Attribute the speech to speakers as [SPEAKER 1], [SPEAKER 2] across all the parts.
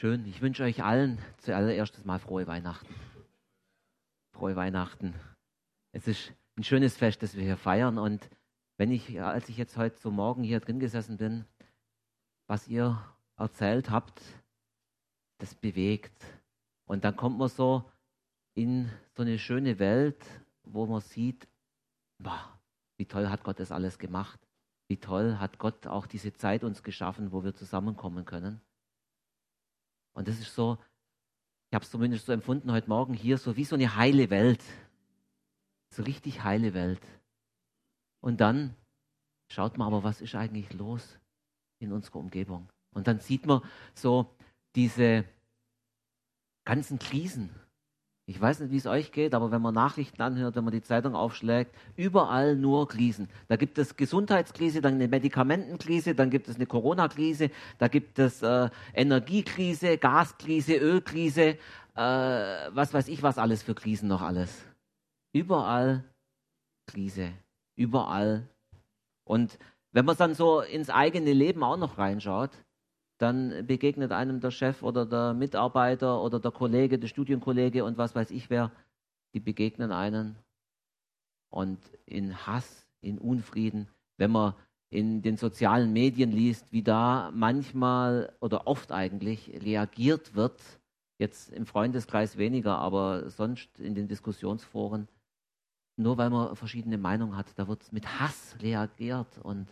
[SPEAKER 1] Schön. Ich wünsche euch allen zuallererst mal frohe Weihnachten. Frohe Weihnachten. Es ist ein schönes Fest, das wir hier feiern. Und als ich jetzt heute so Morgen hier drin gesessen bin, was ihr erzählt habt, das bewegt. Und dann kommt man so in so eine schöne Welt, wo man sieht, boah, wie toll hat Gott das alles gemacht. Wie toll hat Gott auch diese Zeit uns geschaffen, wo wir zusammenkommen können. Und das ist so, ich habe es zumindest so empfunden heute Morgen hier, so wie so eine heile Welt. So richtig heile Welt. Und dann schaut man aber, was ist eigentlich los in unserer Umgebung. Und dann sieht man so diese ganzen Krisen. Ich weiß nicht, wie es euch geht, aber wenn man Nachrichten anhört, wenn man die Zeitung aufschlägt, überall nur Krisen. Da gibt es Gesundheitskrise, dann eine Medikamentenkrise, dann gibt es eine Corona-Krise, da gibt es Energiekrise, Gaskrise, Ölkrise, was weiß ich, was alles für Krisen noch alles. Überall Krise, überall. Und wenn man dann so ins eigene Leben auch noch reinschaut, dann begegnet einem der Chef oder der Mitarbeiter oder der Kollege, der Studienkollege und was weiß ich wer, die begegnen einem. Und in Hass, in Unfrieden, wenn man in den sozialen Medien liest, wie da manchmal oder oft eigentlich reagiert wird, jetzt im Freundeskreis weniger, aber sonst in den Diskussionsforen, nur weil man verschiedene Meinungen hat, da wird mit Hass reagiert. Und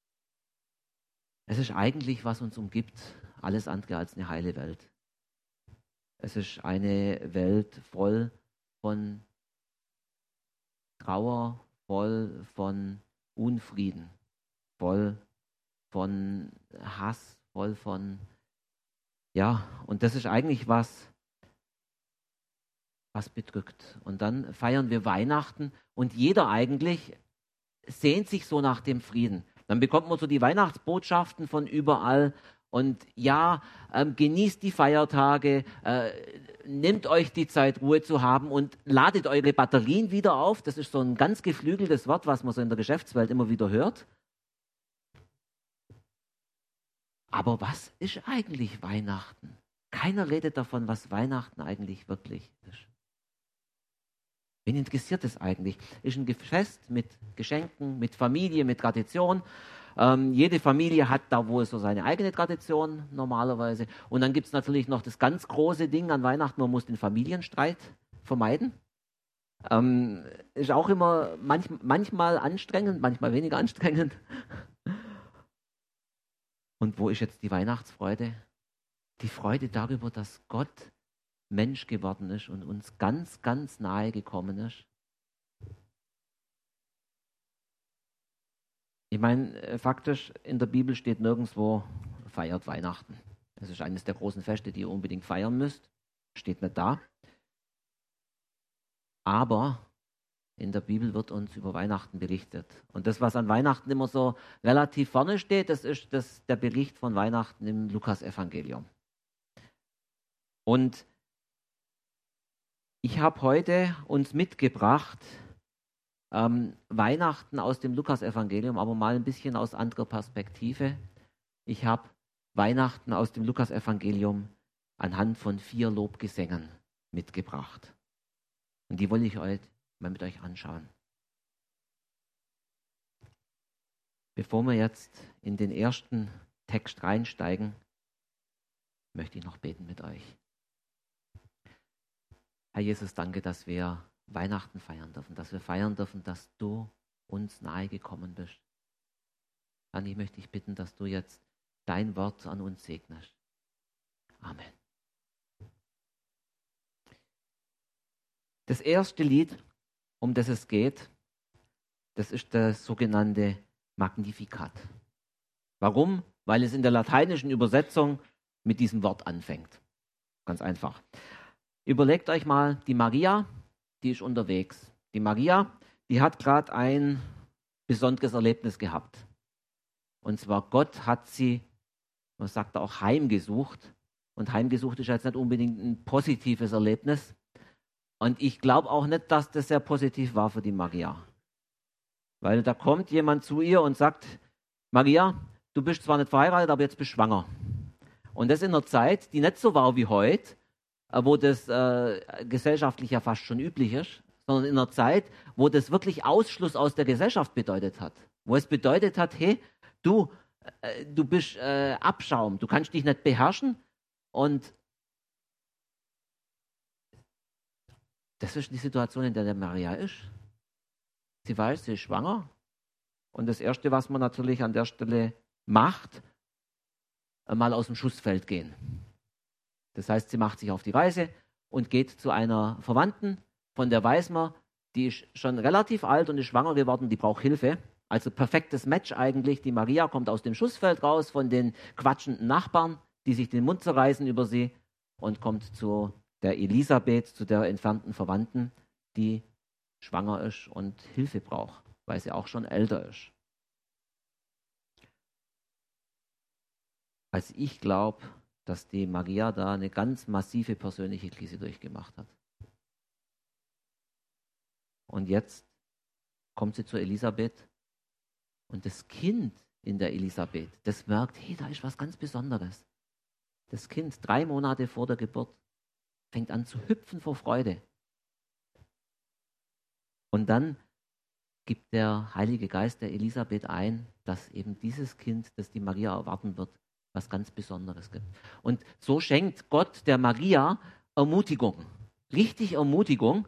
[SPEAKER 1] es ist eigentlich, was uns umgibt, alles andere als eine heile Welt. Es ist eine Welt voll von Trauer, voll von Unfrieden, voll von Hass, voll von, ja, und das ist eigentlich was bedrückt. Und dann feiern wir Weihnachten und jeder eigentlich sehnt sich so nach dem Frieden. Dann bekommt man so die Weihnachtsbotschaften von überall und ja, genießt die Feiertage, nehmt euch die Zeit, Ruhe zu haben und ladet eure Batterien wieder auf. Das ist so ein ganz geflügeltes Wort, was man so in der Geschäftswelt immer wieder hört. Aber was ist eigentlich Weihnachten? Keiner redet davon, was Weihnachten eigentlich wirklich ist. Wen interessiert es eigentlich? Ist ein Fest mit Geschenken, mit Familie, mit Tradition. Jede Familie hat da wohl so seine eigene Tradition normalerweise. Und dann gibt es natürlich noch das ganz große Ding an Weihnachten, man muss den Familienstreit vermeiden. Ist auch immer manchmal anstrengend, manchmal weniger anstrengend. Und wo ist jetzt die Weihnachtsfreude? Die Freude darüber, dass Gott Mensch geworden ist und uns ganz, ganz nahe gekommen ist. Ich meine, faktisch in der Bibel steht nirgendwo, feiert Weihnachten. Das ist eines der großen Feste, die ihr unbedingt feiern müsst. Steht nicht da. Aber in der Bibel wird uns über Weihnachten berichtet. Und das, was an Weihnachten immer so relativ vorne steht, das ist der Bericht von Weihnachten im Lukas-Evangelium. Und ich habe heute uns mitgebracht, Weihnachten aus dem Lukas-Evangelium, aber mal ein bisschen aus anderer Perspektive. Ich habe Weihnachten aus dem Lukas-Evangelium anhand von 4 Lobgesängen mitgebracht. Und die wollte ich heute mal mit euch anschauen. Bevor wir jetzt in den ersten Text reinsteigen, möchte ich noch beten mit euch. Herr Jesus, danke, dass wir Weihnachten feiern dürfen, dass wir feiern dürfen, dass du uns nahe gekommen bist. Dann ich möchte dich bitten, dass du jetzt dein Wort an uns segnest. Amen. Das erste Lied, um das es geht, das ist das sogenannte Magnificat. Warum? Weil es in der lateinischen Übersetzung mit diesem Wort anfängt. Ganz einfach. Überlegt euch mal, die Maria, die ist unterwegs. Die Maria, die hat gerade ein besonderes Erlebnis gehabt. Und zwar Gott hat sie, man sagt auch, heimgesucht. Und heimgesucht ist jetzt nicht unbedingt ein positives Erlebnis. Und ich glaube auch nicht, dass das sehr positiv war für die Maria. Weil da kommt jemand zu ihr und sagt, Maria, du bist zwar nicht verheiratet, aber jetzt bist du schwanger. Und das in einer Zeit, die nicht so war wie heute, wo das gesellschaftlich ja fast schon üblich ist, sondern in einer Zeit, wo das wirklich Ausschluss aus der Gesellschaft bedeutet hat. Wo es bedeutet hat, hey, du bist Abschaum, du kannst dich nicht beherrschen. Und das ist die Situation, in der Maria ist. Sie weiß, sie ist schwanger. Und das Erste, was man natürlich an der Stelle macht, mal aus dem Schussfeld gehen. Das heißt, sie macht sich auf die Reise und geht zu einer Verwandten, von der weiß man, die ist schon relativ alt und ist schwanger geworden, die braucht Hilfe. Also perfektes Match eigentlich. Die Maria kommt aus dem Schussfeld raus von den quatschenden Nachbarn, die sich den Mund zerreißen über sie, und kommt zu der Elisabeth, zu der entfernten Verwandten, die schwanger ist und Hilfe braucht, weil sie auch schon älter ist. Also ich glaube, dass die Maria da eine ganz massive persönliche Krise durchgemacht hat. Und jetzt kommt sie zur Elisabeth und das Kind in der Elisabeth, das merkt, hey, da ist was ganz Besonderes. Das Kind, 3 Monate vor der Geburt, fängt an zu hüpfen vor Freude. Und dann gibt der Heilige Geist der Elisabeth ein, dass eben dieses Kind, das die Maria erwarten wird, was ganz Besonderes gibt. Und so schenkt Gott der Maria Ermutigung, richtig Ermutigung.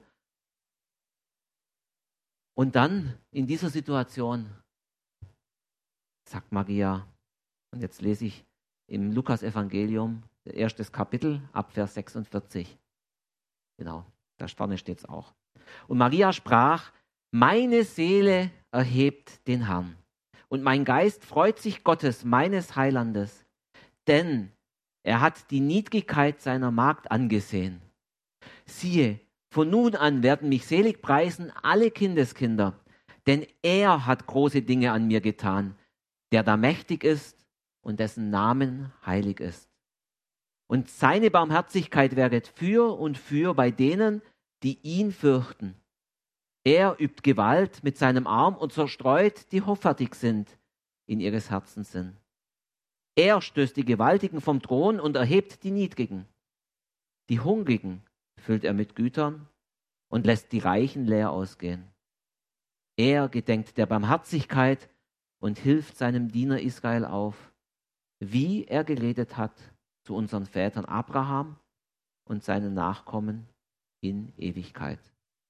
[SPEAKER 1] Und dann in dieser Situation sagt Maria, und jetzt lese ich im Lukas-Evangelium, 1. Kapitel, ab Vers 46. Genau, da vorne steht es auch. Und Maria sprach, meine Seele erhebt den Herrn und mein Geist freut sich Gottes, meines Heilandes, denn er hat die Niedrigkeit seiner Magd angesehen. Siehe, von nun an werden mich selig preisen alle Kindeskinder, denn er hat große Dinge an mir getan, der da mächtig ist und dessen Namen heilig ist. Und seine Barmherzigkeit wäret für und für bei denen, die ihn fürchten. Er übt Gewalt mit seinem Arm und zerstreut, die hoffärtig sind in ihres Herzens Sinn. Er stößt die Gewaltigen vom Thron und erhebt die Niedrigen. Die Hungrigen füllt er mit Gütern und lässt die Reichen leer ausgehen. Er gedenkt der Barmherzigkeit und hilft seinem Diener Israel auf, wie er geredet hat zu unseren Vätern Abraham und seinen Nachkommen in Ewigkeit.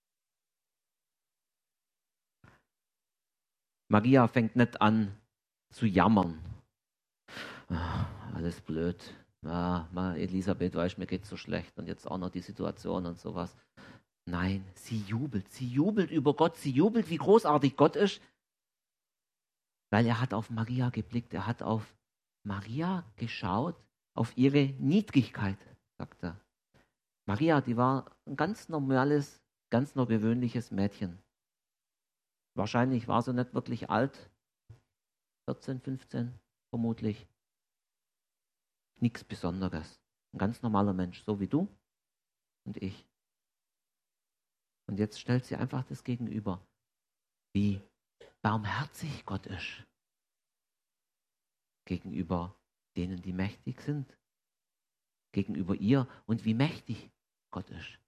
[SPEAKER 1] Maria fängt nicht an zu jammern. Alles blöd. Elisabeth, weißt, mir geht's so schlecht und jetzt auch noch die Situation und sowas. Nein, sie jubelt über Gott, sie jubelt, wie großartig Gott ist, weil er hat auf Maria geblickt, er hat auf Maria geschaut, auf ihre Niedrigkeit, sagt er. Maria, die war ein ganz normales, ganz nur gewöhnliches Mädchen. Wahrscheinlich war sie nicht wirklich alt, 14, 15 vermutlich. Nichts Besonderes. Ein ganz normaler Mensch, so wie du und ich. Und jetzt stellt sie einfach das gegenüber, wie barmherzig Gott ist. Gegenüber denen, die mächtig sind. Gegenüber ihr und wie mächtig Gott ist.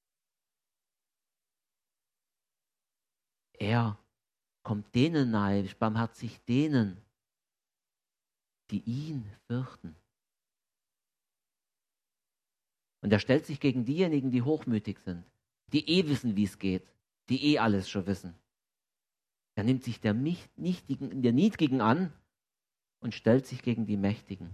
[SPEAKER 1] Er kommt denen nahe, ist barmherzig denen, die ihn fürchten. Und er stellt sich gegen diejenigen, die hochmütig sind, die wissen, wie es geht, die alles schon wissen. Er nimmt sich der Niedrigen an und stellt sich gegen die Mächtigen.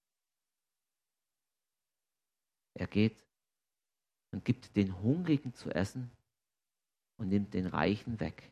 [SPEAKER 1] Er geht und gibt den Hungrigen zu essen und nimmt den Reichen weg.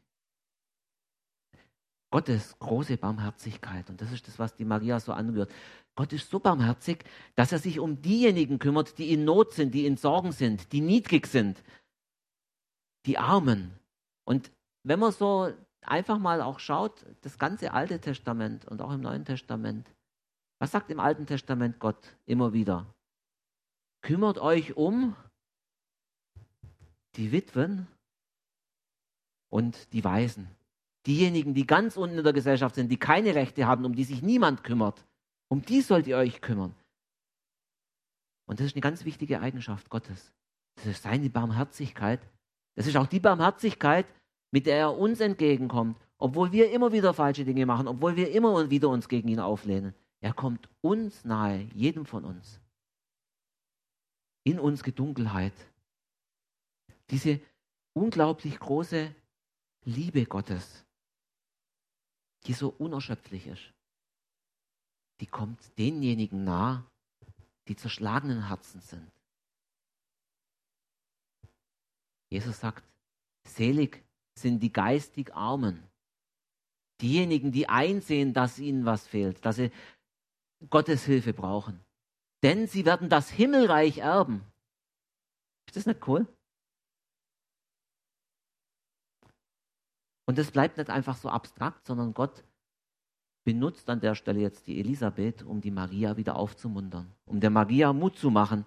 [SPEAKER 1] Gottes große Barmherzigkeit, und das ist das, was die Maria so anrührt. Gott ist so barmherzig, dass er sich um diejenigen kümmert, die in Not sind, die in Sorgen sind, die niedrig sind, die Armen. Und wenn man so einfach mal auch schaut, das ganze Alte Testament und auch im Neuen Testament, was sagt im Alten Testament Gott immer wieder? Kümmert euch um die Witwen und die Waisen. Diejenigen, die ganz unten in der Gesellschaft sind, die keine Rechte haben, um die sich niemand kümmert. Um die sollt ihr euch kümmern. Und das ist eine ganz wichtige Eigenschaft Gottes. Das ist seine Barmherzigkeit. Das ist auch die Barmherzigkeit, mit der er uns entgegenkommt, obwohl wir immer wieder falsche Dinge machen, obwohl wir immer wieder uns gegen ihn auflehnen. Er kommt uns nahe, jedem von uns. In unsere Dunkelheit. Diese unglaublich große Liebe Gottes, die so unerschöpflich ist, die kommt denjenigen nah, die zerschlagenen Herzen sind. Jesus sagt, selig sind die geistig Armen. Diejenigen, die einsehen, dass ihnen was fehlt, dass sie Gottes Hilfe brauchen. Denn sie werden das Himmelreich erben. Ist das nicht cool? Und das bleibt nicht einfach so abstrakt, sondern Gott benutzt an der Stelle jetzt die Elisabeth, um die Maria wieder aufzumuntern, um der Maria Mut zu machen.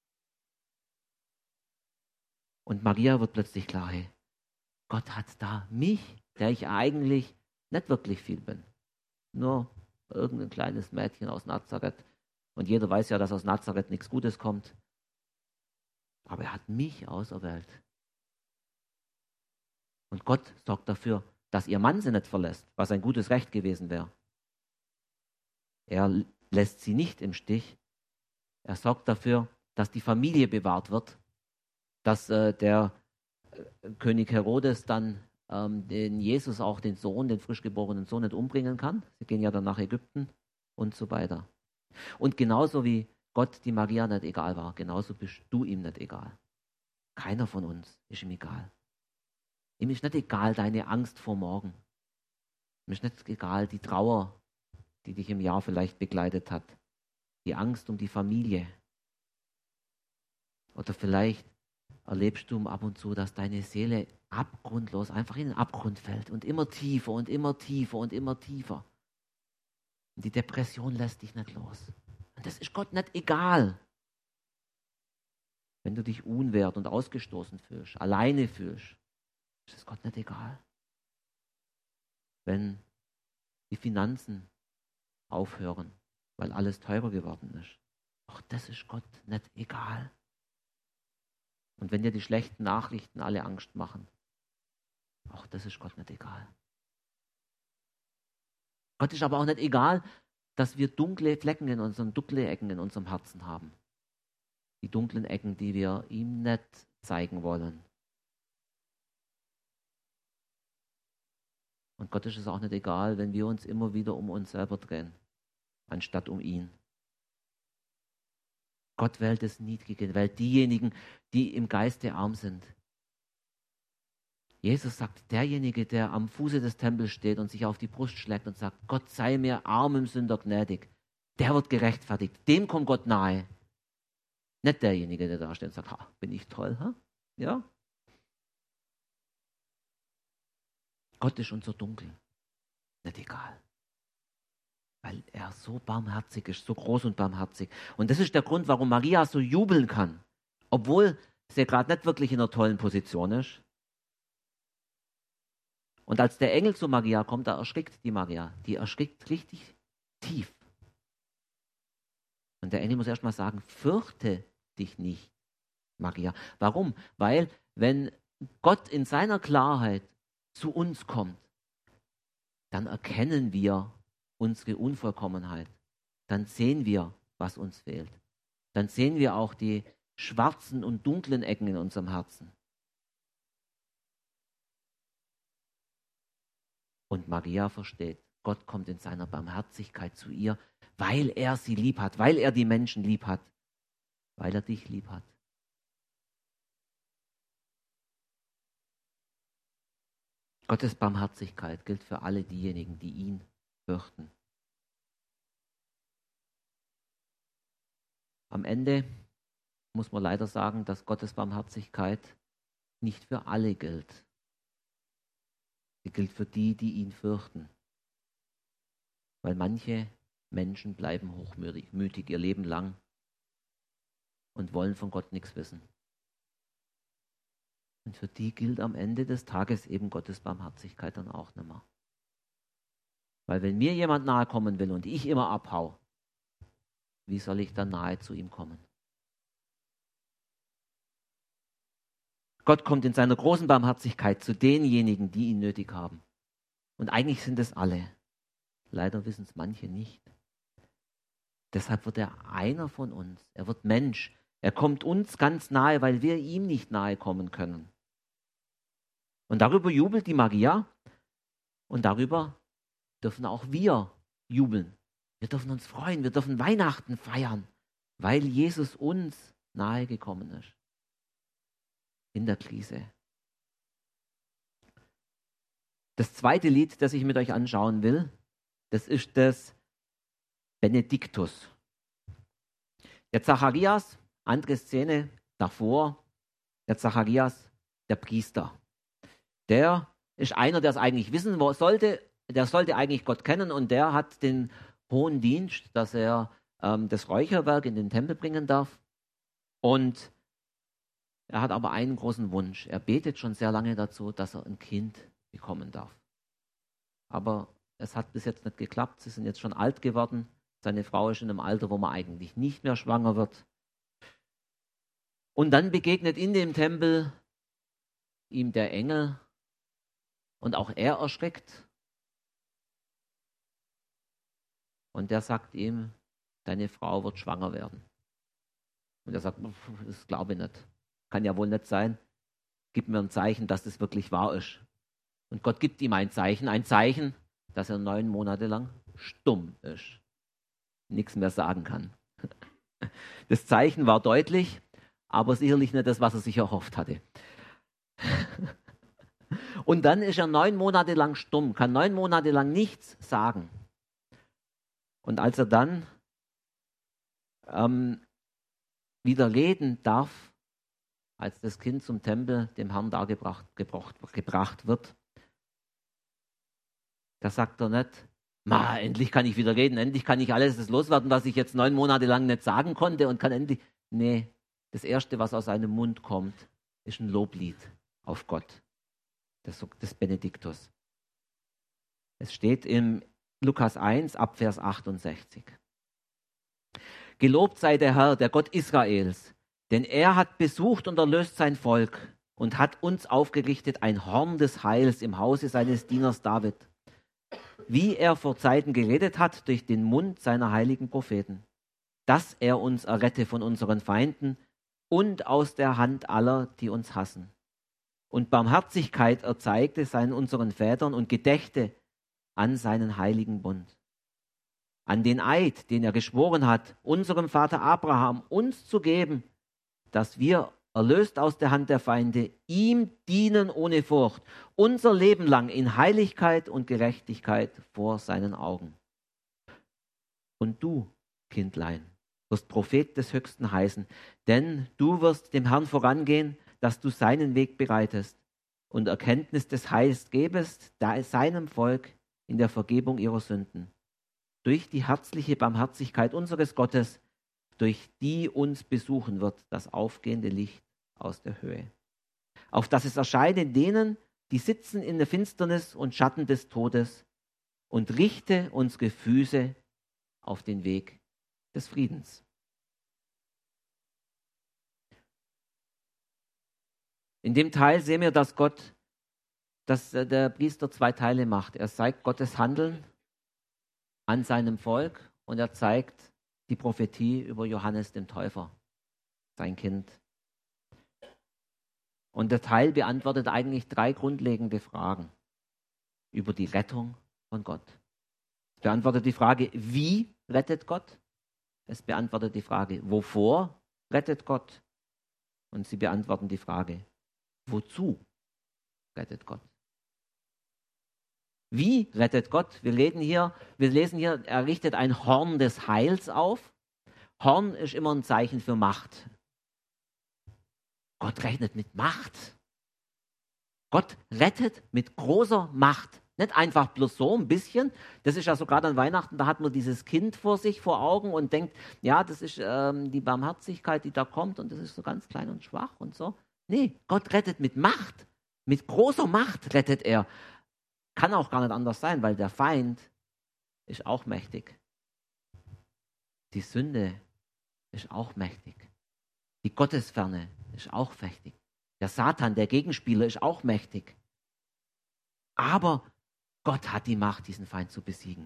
[SPEAKER 1] Und Maria wird plötzlich klar, hey, Gott hat da mich, der ich eigentlich nicht wirklich viel bin. Nur irgendein kleines Mädchen aus Nazareth. Und jeder weiß ja, dass aus Nazareth nichts Gutes kommt. Aber er hat mich auserwählt. Und Gott sorgt dafür, dass ihr Mann sie nicht verlässt, was ein gutes Recht gewesen wäre. Er lässt sie nicht im Stich. Er sorgt dafür, dass die Familie bewahrt wird, dass der König Herodes dann den Jesus, auch den Sohn, den frisch geborenen Sohn, nicht umbringen kann. Sie gehen ja dann nach Ägypten und so weiter. Und genauso wie Gott die Maria nicht egal war, genauso bist du ihm nicht egal. Keiner von uns ist ihm egal. Ihm ist nicht egal deine Angst vor morgen. Ihm ist nicht egal die Trauer, die dich im Jahr vielleicht begleitet hat. Die Angst um die Familie. Oder vielleicht erlebst du ab und zu, dass deine Seele abgrundlos einfach in den Abgrund fällt und immer tiefer und immer tiefer und immer tiefer. Und die Depression lässt dich nicht los. Und das ist Gott nicht egal. Wenn du dich unwert und ausgestoßen fühlst, alleine fühlst, ist es Gott nicht egal. Wenn die Finanzen aufhören, weil alles teurer geworden ist, auch das ist Gott nicht egal. Und wenn dir die schlechten Nachrichten alle Angst machen, auch das ist Gott nicht egal. Gott ist aber auch nicht egal, dass wir dunkle Flecken in unseren, dunkle Ecken in unserem Herzen haben. Die dunklen Ecken, die wir ihm nicht zeigen wollen. Und Gott ist es auch nicht egal, wenn wir uns immer wieder um uns selber drehen, anstatt um ihn. Gott wählt das Niedrige, wählt diejenigen, die im Geiste arm sind. Jesus sagt, derjenige, der am Fuße des Tempels steht und sich auf die Brust schlägt und sagt, Gott sei mir armem Sünder gnädig, der wird gerechtfertigt. Dem kommt Gott nahe. Nicht derjenige, der da steht und sagt, ha, bin ich toll, ha? Ja? Gott ist unser Dunkel. Nicht egal. Weil er so barmherzig ist, so groß und barmherzig. Und das ist der Grund, warum Maria so jubeln kann. Obwohl sie gerade nicht wirklich in einer tollen Position ist. Und als der Engel zu Maria kommt, da erschrickt die Maria. Die erschrickt richtig tief. Und der Engel muss erst mal sagen, fürchte dich nicht, Maria. Warum? Weil, wenn Gott in seiner Klarheit zu uns kommt, dann erkennen wir unsere Unvollkommenheit. Dann sehen wir, was uns fehlt. Dann sehen wir auch die schwarzen und dunklen Ecken in unserem Herzen. Und Maria versteht, Gott kommt in seiner Barmherzigkeit zu ihr, weil er sie lieb hat, weil er die Menschen lieb hat, weil er dich lieb hat. Gottes Barmherzigkeit gilt für alle diejenigen, die ihn fürchten. Am Ende muss man leider sagen, dass Gottes Barmherzigkeit nicht für alle gilt. Sie gilt für die, die ihn fürchten. Weil manche Menschen bleiben hochmütig ihr Leben lang und wollen von Gott nichts wissen. Und für die gilt am Ende des Tages eben Gottes Barmherzigkeit dann auch nicht mehr. Weil wenn mir jemand nahe kommen will und ich immer abhau, wie soll ich dann nahe zu ihm kommen? Gott kommt in seiner großen Barmherzigkeit zu denjenigen, die ihn nötig haben. Und eigentlich sind es alle. Leider wissen es manche nicht. Deshalb wird er einer von uns. Er wird Mensch. Er kommt uns ganz nahe, weil wir ihm nicht nahe kommen können. Und darüber jubelt die Maria. Und darüber dürfen auch wir jubeln. Wir dürfen uns freuen. Wir dürfen Weihnachten feiern, weil Jesus uns nahe gekommen ist. In der Krise. Das zweite Lied, das ich mit euch anschauen will, das ist das Benediktus. Der Zacharias, andere Szene davor, der Zacharias, der Priester. Der ist einer, der es eigentlich wissen sollte, der sollte eigentlich Gott kennen und der hat den hohen Dienst, dass er das Räucherwerk in den Tempel bringen darf. Und er hat aber einen großen Wunsch. Er betet schon sehr lange dazu, dass er ein Kind bekommen darf. Aber es hat bis jetzt nicht geklappt. Sie sind jetzt schon alt geworden. Seine Frau ist in einem Alter, wo man eigentlich nicht mehr schwanger wird. Und dann begegnet in dem Tempel ihm der Engel und auch er erschreckt. Und der sagt ihm, deine Frau wird schwanger werden. Und er sagt, das glaube ich nicht. Kann ja wohl nicht sein. Gib mir ein Zeichen, dass das wirklich wahr ist. Und Gott gibt ihm ein Zeichen, dass er 9 Monate lang stumm ist. Nichts mehr sagen kann. Das Zeichen war deutlich, aber sicherlich nicht das, was er sich erhofft hatte. Und dann ist er 9 Monate lang stumm, kann 9 Monate lang nichts sagen. Und als er dann wieder reden darf, als das Kind zum Tempel dem Herrn dargebracht wird, da sagt er nicht, endlich kann ich wieder reden, endlich kann ich alles das loswerden, was ich jetzt 9 Monate lang nicht sagen konnte und kann endlich. Nee, das Erste, was aus seinem Mund kommt, ist ein Loblied auf Gott. Das Benediktus. Es steht im Lukas 1 ab Vers 68. Gelobt sei der Herr, der Gott Israels, denn er hat besucht und erlöst sein Volk und hat uns aufgerichtet ein Horn des Heils im Hause seines Dieners David, wie er vor Zeiten geredet hat durch den Mund seiner heiligen Propheten, dass er uns errette von unseren Feinden und aus der Hand aller, die uns hassen. Und Barmherzigkeit erzeigte seinen unseren Vätern und gedächte an seinen heiligen Bund. An den Eid, den er geschworen hat, unserem Vater Abraham uns zu geben, dass wir, erlöst aus der Hand der Feinde, ihm dienen ohne Furcht, unser Leben lang in Heiligkeit und Gerechtigkeit vor seinen Augen. Und du, Kindlein, wirst Prophet des Höchsten heißen, denn du wirst dem Herrn vorangehen, dass du seinen Weg bereitest und Erkenntnis des Heils gebest, seinem Volk in der Vergebung ihrer Sünden. Durch die herzliche Barmherzigkeit unseres Gottes, durch die uns besuchen wird das aufgehende Licht aus der Höhe. Auf dass es erscheine denen, die sitzen in der Finsternis und Schatten des Todes, und richte unsere Füße auf den Weg des Friedens. In dem Teil sehen wir, dass der Priester 2 Teile macht. Er zeigt Gottes Handeln an seinem Volk und er zeigt die Prophetie über Johannes den Täufer, sein Kind. Und der Teil beantwortet eigentlich 3 grundlegende Fragen über die Rettung von Gott. Es beantwortet die Frage, wie rettet Gott? Es beantwortet die Frage, wovor rettet Gott? Und sie beantworten die Frage, wozu rettet Gott? Wie rettet Gott? Wir lesen hier, er richtet ein Horn des Heils auf. Horn ist immer ein Zeichen für Macht. Gott rechnet mit Macht. Gott rettet mit großer Macht. Nicht einfach bloß so ein bisschen. Das ist ja so gerade an Weihnachten, da hat man dieses Kind vor Augen und denkt, ja, das ist die Barmherzigkeit, die da kommt und das ist so ganz klein und schwach und so. Nee, Gott rettet mit Macht. Mit großer Macht rettet er. Kann auch gar nicht anders sein, weil der Feind ist auch mächtig. Die Sünde ist auch mächtig. Die Gottesferne ist auch mächtig. Der Satan, der Gegenspieler, ist auch mächtig. Aber Gott hat die Macht, diesen Feind zu besiegen.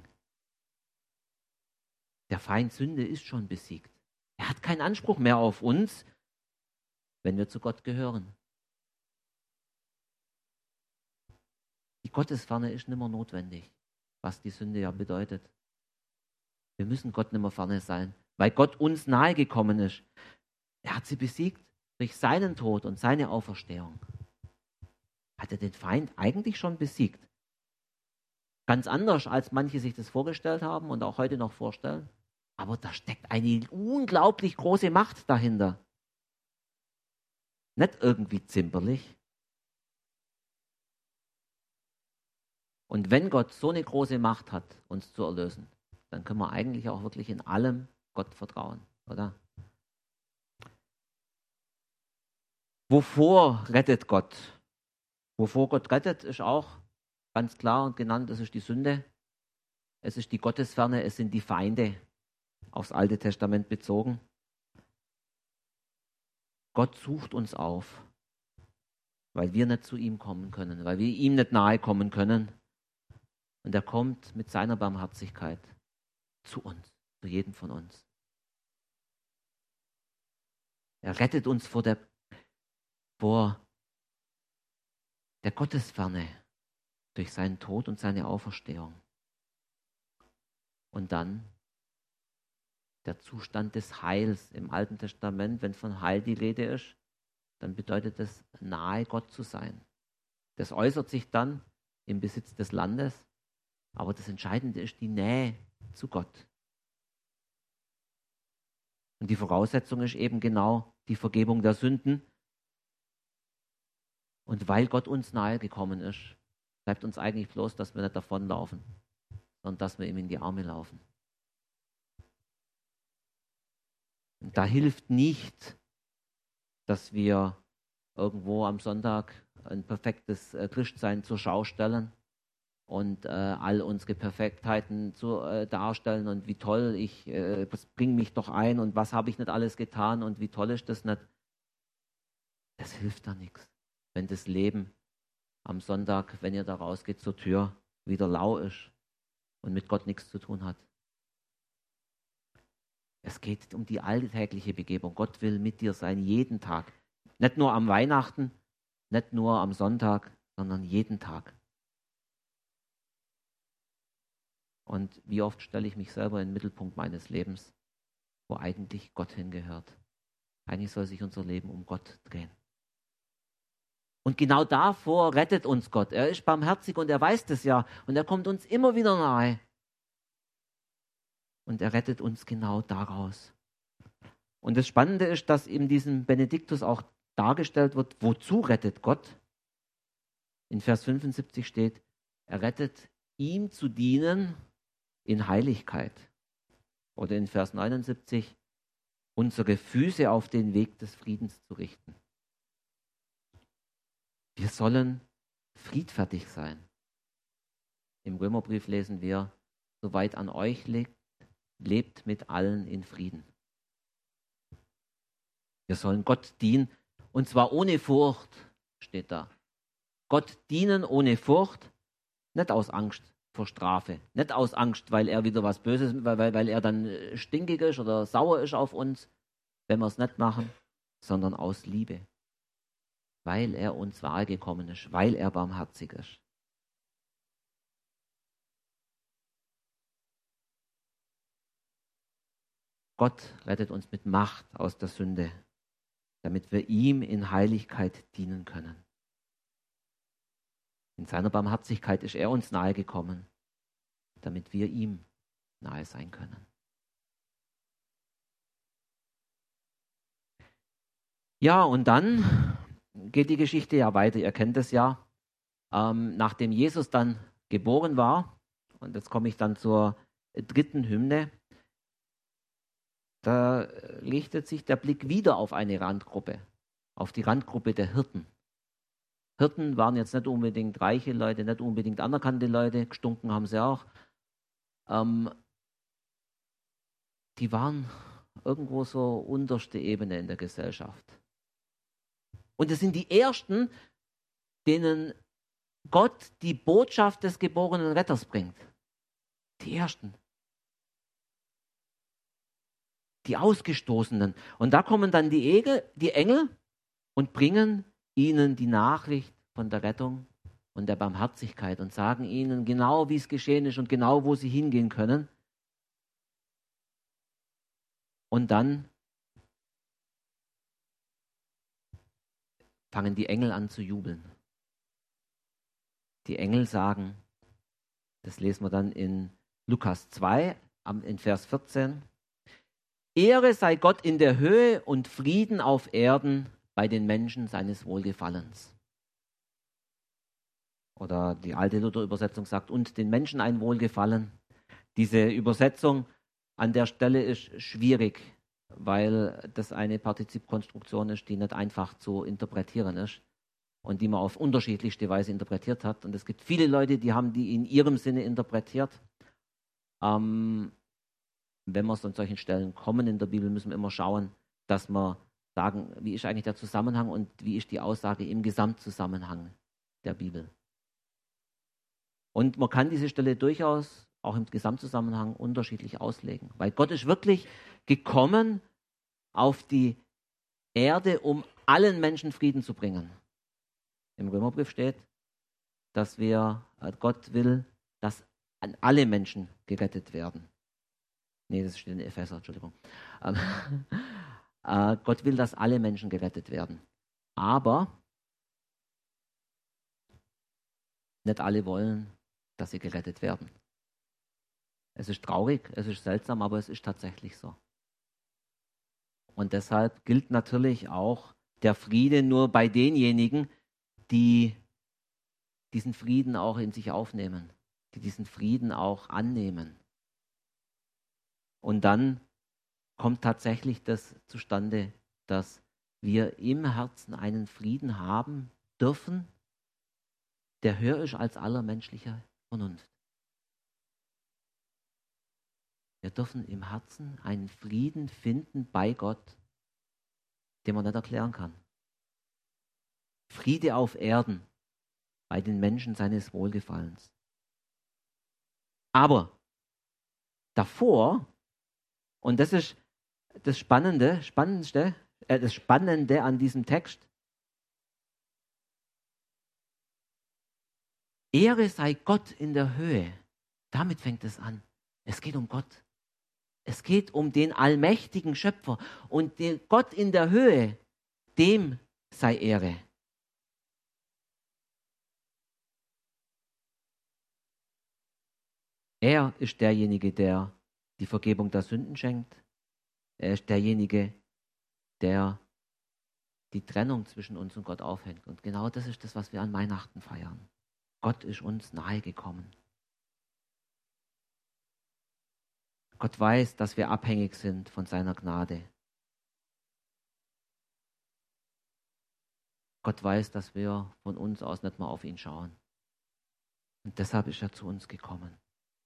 [SPEAKER 1] Der Feind Sünde ist schon besiegt. Er hat keinen Anspruch mehr auf uns, wenn wir zu Gott gehören. Die Gottesferne ist nicht mehr notwendig, was die Sünde ja bedeutet. Wir müssen Gott nicht mehr ferne sein, weil Gott uns nahe gekommen ist. Er hat sie besiegt durch seinen Tod und seine Auferstehung. Hat er den Feind eigentlich schon besiegt? Ganz anders, als manche sich das vorgestellt haben und auch heute noch vorstellen. Aber da steckt eine unglaublich große Macht dahinter. Nicht irgendwie zimperlich. Und wenn Gott so eine große Macht hat, uns zu erlösen, dann können wir eigentlich auch wirklich in allem Gott vertrauen, oder? Wovor rettet Gott? Wovor Gott rettet, ist auch ganz klar und genannt, das ist die Sünde. Es ist die Gottesferne, es sind die Feinde, aufs Alte Testament bezogen. Gott sucht uns auf, weil wir nicht zu ihm kommen können, weil wir ihm nicht nahe kommen können. Und er kommt mit seiner Barmherzigkeit zu uns, zu jedem von uns. Er rettet uns vor der Gottesferne durch seinen Tod und seine Auferstehung. Und dann der Zustand des Heils im Alten Testament, wenn von Heil die Rede ist, dann bedeutet es, nahe Gott zu sein. Das äußert sich dann im Besitz des Landes, aber das Entscheidende ist die Nähe zu Gott. Und die Voraussetzung ist eben genau die Vergebung der Sünden. Und weil Gott uns nahe gekommen ist, bleibt uns eigentlich bloß, dass wir nicht davonlaufen, sondern dass wir ihm in die Arme laufen. Und da hilft nicht, dass wir irgendwo am Sonntag ein perfektes Christsein zur Schau stellen und all unsere Perfektheiten darstellen und wie toll das bringt mich doch ein und was habe ich nicht alles getan und wie toll ist das nicht. Das hilft da nichts, wenn das Leben am Sonntag, wenn ihr da rausgeht zur Tür, wieder lau ist und mit Gott nichts zu tun hat. Es geht um die alltägliche Begebung. Gott will mit dir sein, jeden Tag. Nicht nur am Weihnachten, nicht nur am Sonntag, sondern jeden Tag. Und wie oft stelle ich mich selber in den Mittelpunkt meines Lebens, wo eigentlich Gott hingehört. Eigentlich soll sich unser Leben um Gott drehen. Und genau davor rettet uns Gott. Er ist barmherzig und er weiß das ja. Und er kommt uns immer wieder nahe. Und er rettet uns genau daraus. Und das Spannende ist, dass in diesem Benediktus auch dargestellt wird, wozu rettet Gott? In Vers 75 steht, er rettet, ihm zu dienen in Heiligkeit. Oder in Vers 79, unsere Füße auf den Weg des Friedens zu richten. Wir sollen friedfertig sein. Im Römerbrief lesen wir, soweit an euch liegt, lebt mit allen in Frieden. Wir sollen Gott dienen, und zwar ohne Furcht, steht da. Gott dienen ohne Furcht, nicht aus Angst vor Strafe, nicht aus Angst, weil er wieder was Böses, weil er dann stinkig ist oder sauer ist auf uns, wenn wir es nicht machen, sondern aus Liebe, weil er uns nahe gekommen ist, weil er barmherzig ist. Gott rettet uns mit Macht aus der Sünde, damit wir ihm in Heiligkeit dienen können. In seiner Barmherzigkeit ist er uns nahe gekommen, damit wir ihm nahe sein können. Ja, und dann geht die Geschichte ja weiter. Ihr kennt es ja. Nachdem Jesus dann geboren war, und jetzt komme ich dann zur dritten Hymne, da richtet sich der Blick wieder auf eine Randgruppe, auf die Randgruppe der Hirten. Hirten waren jetzt nicht unbedingt reiche Leute, nicht unbedingt anerkannte Leute, gestunken haben sie auch. Die waren irgendwo so unterste Ebene in der Gesellschaft. Und es sind die Ersten, denen Gott die Botschaft des geborenen Retters bringt. Die Ersten. Die Ausgestoßenen. Und da kommen dann die Engel und bringen ihnen die Nachricht von der Rettung und der Barmherzigkeit und sagen ihnen genau, wie es geschehen ist und genau, wo sie hingehen können. Und dann fangen die Engel an zu jubeln. Die Engel sagen, das lesen wir dann in Lukas 2, in Vers 14, Ehre sei Gott in der Höhe und Frieden auf Erden bei den Menschen seines Wohlgefallens. Oder die alte Luther-Übersetzung sagt, und den Menschen ein Wohlgefallen. Diese Übersetzung an der Stelle ist schwierig, weil das eine Partizipkonstruktion ist, die nicht einfach zu interpretieren ist und die man auf unterschiedlichste Weise interpretiert hat. Und es gibt viele Leute, die haben die in ihrem Sinne interpretiert. Wenn wir an solchen Stellen kommen in der Bibel, müssen wir immer schauen, dass wir sagen, wie ist eigentlich der Zusammenhang und wie ist die Aussage im Gesamtzusammenhang der Bibel. Und man kann diese Stelle durchaus auch im Gesamtzusammenhang unterschiedlich auslegen, weil Gott ist wirklich gekommen auf die Erde, um allen Menschen Frieden zu bringen. Im Römerbrief steht, dass Gott will, dass alle Menschen gerettet werden. Nee, das steht in Epheser, Entschuldigung. Gott will, dass alle Menschen gerettet werden. Aber nicht alle wollen, dass sie gerettet werden. Es ist traurig, es ist seltsam, aber es ist tatsächlich so. Und deshalb gilt natürlich auch der Friede nur bei denjenigen, die diesen Frieden auch in sich aufnehmen, die diesen Frieden auch annehmen. Und dann kommt tatsächlich das zustande, dass wir im Herzen einen Frieden haben dürfen, der höher ist als aller menschlicher Vernunft. Wir dürfen im Herzen einen Frieden finden bei Gott, den man nicht erklären kann. Friede auf Erden bei den Menschen seines Wohlgefallens. Aber davor, und das ist das Spannende an diesem Text, Ehre sei Gott in der Höhe. Damit fängt es an. Es geht um Gott. Es geht um den allmächtigen Schöpfer. Und den Gott in der Höhe, dem sei Ehre. Er ist derjenige, der die Vergebung der Sünden schenkt. Er ist derjenige, der die Trennung zwischen uns und Gott aufhängt. Und genau das ist das, was wir an Weihnachten feiern. Gott ist uns nahegekommen. Gott weiß, dass wir abhängig sind von seiner Gnade. Gott weiß, dass wir von uns aus nicht mal auf ihn schauen. Und deshalb ist er zu uns gekommen.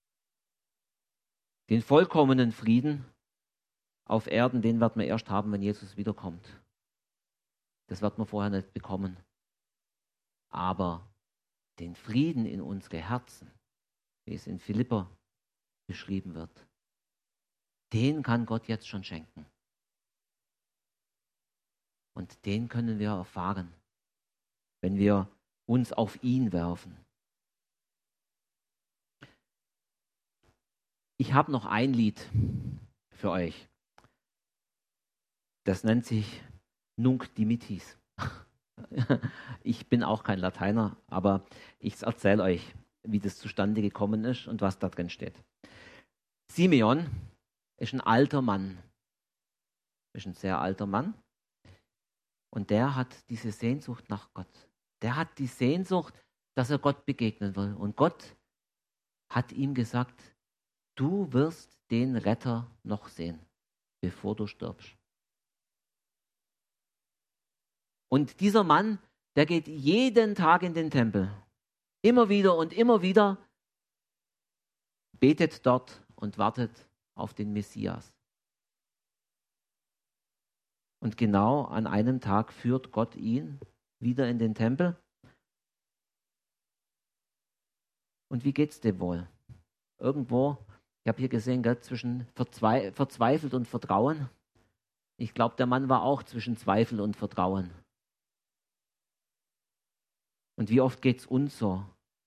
[SPEAKER 1] Den vollkommenen Frieden auf Erden, den werden wir erst haben, wenn Jesus wiederkommt. Das wird man vorher nicht bekommen. Aber den Frieden in unsere Herzen, wie es in Philipper beschrieben wird, den kann Gott jetzt schon schenken. Und den können wir erfahren, wenn wir uns auf ihn werfen. Ich habe noch ein Lied für euch. Das nennt sich Nunc Dimittis. Ich bin auch kein Lateiner, aber ich erzähle euch, wie das zustande gekommen ist und was da drin steht. Simeon ist ein alter Mann. Ist ein sehr alter Mann. Und der hat diese Sehnsucht nach Gott. Der hat die Sehnsucht, dass er Gott begegnen will. Und Gott hat ihm gesagt, du wirst den Retter noch sehen, bevor du stirbst. Und dieser Mann, der geht jeden Tag in den Tempel. Immer wieder und immer wieder, betet dort und wartet auf den Messias. Und genau an einem Tag führt Gott ihn wieder in den Tempel. Und wie geht's dem wohl? Irgendwo, ich habe hier gesehen, gell, zwischen verzweifelt und Vertrauen. Ich glaube, der Mann war auch zwischen Zweifel und Vertrauen. Und wie oft geht's uns so?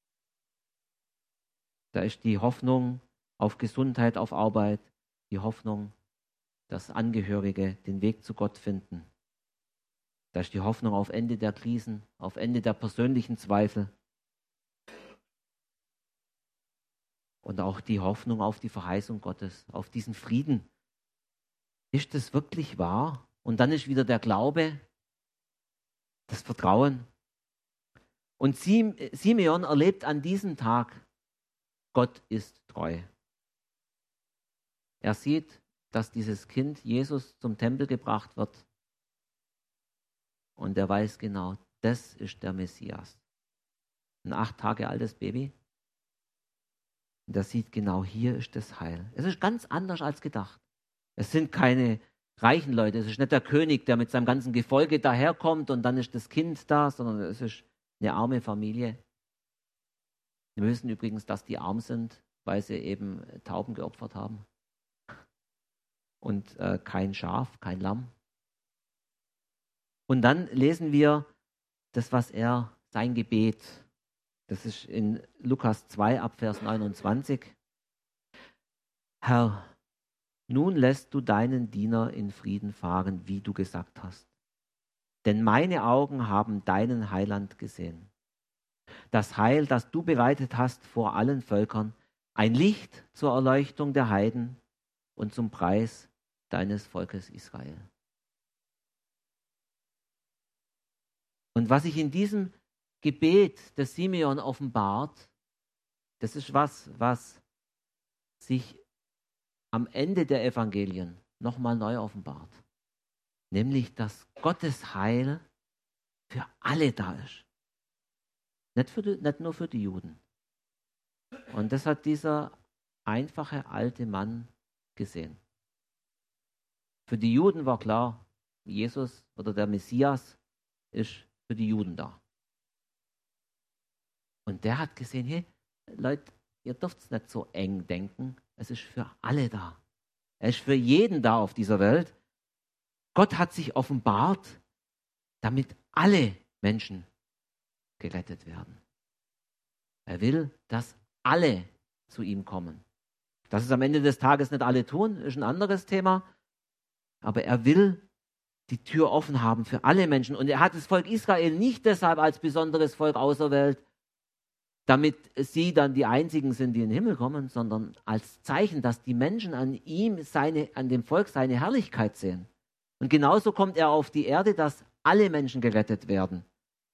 [SPEAKER 1] Da ist die Hoffnung auf Gesundheit, auf Arbeit, die Hoffnung, dass Angehörige den Weg zu Gott finden. Da ist die Hoffnung auf Ende der Krisen, auf Ende der persönlichen Zweifel. Und auch die Hoffnung auf die Verheißung Gottes, auf diesen Frieden. Ist das wirklich wahr? Und dann ist wieder der Glaube, das Vertrauen. Und Simeon erlebt an diesem Tag, Gott ist treu. Er sieht, dass dieses Kind Jesus zum Tempel gebracht wird. Und er weiß genau, das ist der Messias. Ein 8 Tage altes Baby. Und er sieht genau, hier ist das Heil. Es ist ganz anders als gedacht. Es sind keine reichen Leute. Es ist nicht der König, der mit seinem ganzen Gefolge daherkommt und dann ist das Kind da, sondern es ist eine arme Familie. Wir wissen übrigens, dass die arm sind, weil sie eben Tauben geopfert haben. Und kein Schaf, kein Lamm. Und dann lesen wir das, was sein Gebet, das ist in Lukas 2 ab Vers 29. Herr, nun lässt du deinen Diener in Frieden fahren, wie du gesagt hast. Denn meine Augen haben deinen Heiland gesehen. Das Heil, das du bereitet hast vor allen Völkern, ein Licht zur Erleuchtung der Heiden und zum Preis deines Volkes Israel. Und was sich in diesem Gebet des Simeon offenbart, das ist was sich am Ende der Evangelien nochmal neu offenbart. Nämlich, dass Gottes Heil für alle da ist. Nicht nur für die Juden. Und das hat dieser einfache alte Mann gesehen. Für die Juden war klar, Jesus oder der Messias ist für die Juden da. Und der hat gesehen, hey, Leute, ihr dürft es nicht so eng denken. Es ist für alle da. Er ist für jeden da auf dieser Welt. Gott hat sich offenbart, damit alle Menschen gerettet werden. Er will, dass alle zu ihm kommen. Dass es am Ende des Tages nicht alle tun, ist ein anderes Thema. Aber er will die Tür offen haben für alle Menschen. Und er hat das Volk Israel nicht deshalb als besonderes Volk auserwählt, damit sie dann die Einzigen sind, die in den Himmel kommen, sondern als Zeichen, dass die Menschen an ihm, an dem Volk seine Herrlichkeit sehen. Und genauso kommt er auf die Erde, dass alle Menschen gerettet werden.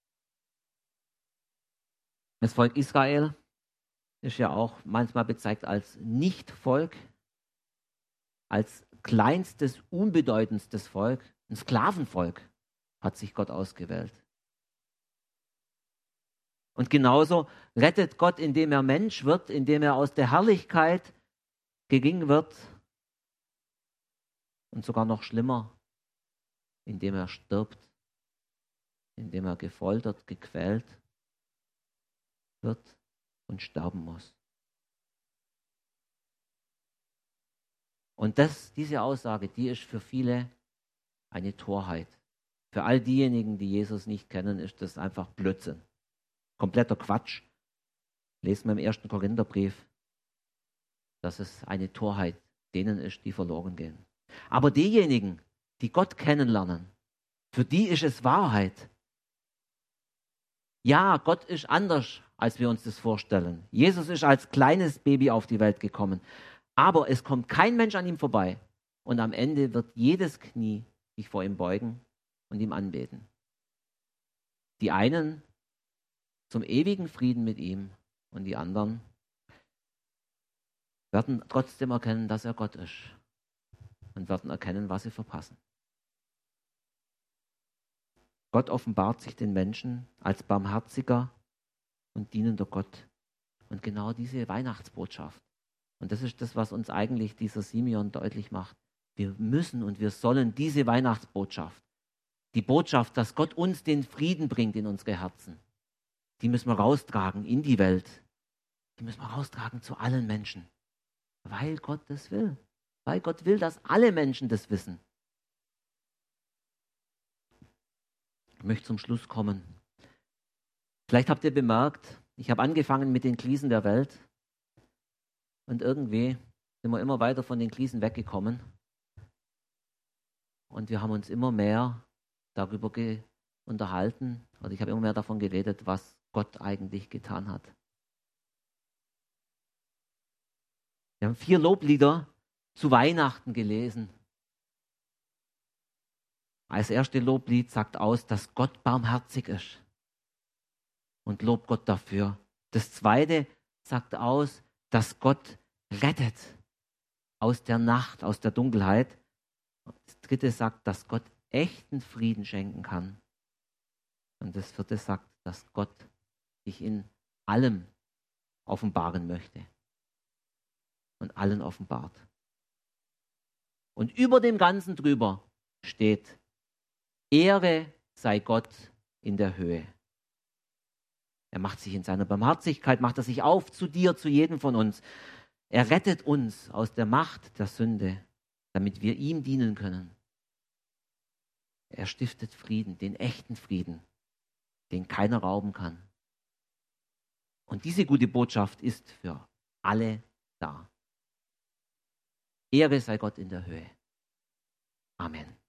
[SPEAKER 1] Das Volk Israel ist ja auch manchmal bezeichnet als Nichtvolk, als kleinstes, unbedeutendstes Volk, ein Sklavenvolk hat sich Gott ausgewählt. Und genauso rettet Gott, indem er Mensch wird, indem er aus der Herrlichkeit gegangen wird und sogar noch schlimmer, indem er stirbt, indem er gefoltert, gequält wird und sterben muss. Und diese Aussage, die ist für viele eine Torheit. Für all diejenigen, die Jesus nicht kennen, ist das einfach Blödsinn. Kompletter Quatsch. Lesen wir im 1. Korintherbrief, dass es eine Torheit denen ist, die verloren gehen. Aber diejenigen, die Gott kennenlernen, für die ist es Wahrheit. Ja, Gott ist anders, als wir uns das vorstellen. Jesus ist als kleines Baby auf die Welt gekommen. Aber es kommt kein Mensch an ihm vorbei. Und am Ende wird jedes Knie sich vor ihm beugen und ihm anbeten. Die einen zum ewigen Frieden mit ihm und die anderen werden trotzdem erkennen, dass er Gott ist und werden erkennen, was sie verpassen. Gott offenbart sich den Menschen als barmherziger und dienender Gott. Und genau diese Weihnachtsbotschaft. Und das ist das, was uns eigentlich dieser Simeon deutlich macht. Wir müssen und wir sollen diese Weihnachtsbotschaft, die Botschaft, dass Gott uns den Frieden bringt in unsere Herzen, die müssen wir raustragen in die Welt. Die müssen wir raustragen zu allen Menschen. Weil Gott das will. Weil Gott will, dass alle Menschen das wissen. Ich möchte zum Schluss kommen. Vielleicht habt ihr bemerkt, ich habe angefangen mit den Krisen der Welt und irgendwie sind wir immer weiter von den Krisen weggekommen und wir haben uns immer mehr darüber unterhalten, oder ich habe immer mehr davon geredet, was Gott eigentlich getan hat. Wir haben 4 Loblieder zu Weihnachten gelesen. Als erste Loblied sagt aus, dass Gott barmherzig ist. Und lobt Gott dafür. Das zweite sagt aus, dass Gott rettet aus der Nacht, aus der Dunkelheit. Das dritte sagt, dass Gott echten Frieden schenken kann. Und das vierte sagt, dass Gott sich in allem offenbaren möchte. Und allen offenbart. Und über dem Ganzen drüber steht, Ehre sei Gott in der Höhe. Er macht sich in seiner Barmherzigkeit, macht er sich auf zu dir, zu jedem von uns. Er rettet uns aus der Macht der Sünde, damit wir ihm dienen können. Er stiftet Frieden, den echten Frieden, den keiner rauben kann. Und diese gute Botschaft ist für alle da. Ehre sei Gott in der Höhe. Amen.